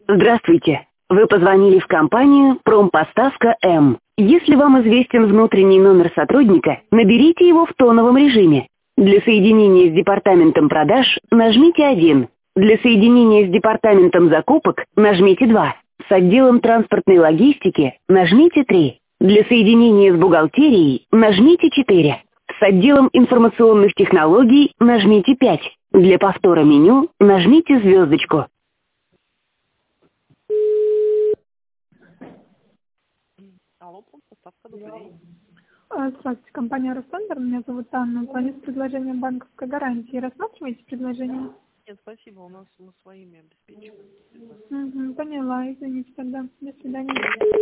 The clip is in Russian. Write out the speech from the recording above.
Здравствуйте. Вы позвонили в компанию «Промпоставка М». Если вам известен внутренний номер сотрудника, наберите его в тоновом режиме. Для соединения с департаментом продаж нажмите 1. Для соединения с департаментом закупок нажмите 2. С отделом транспортной логистики нажмите 3. Для соединения с бухгалтерией нажмите 4. С отделом информационных технологий нажмите 5. Для повтора меню нажмите звездочку. Алло, поставка, добрый день. Здравствуйте, компания «Ростендер». Меня зовут Анна. Звоню с предложением банковской гарантии. Рассматриваете предложение? Нет, спасибо, у нас мы своими обеспечиваем. Поняла, извините тогда. До свидания.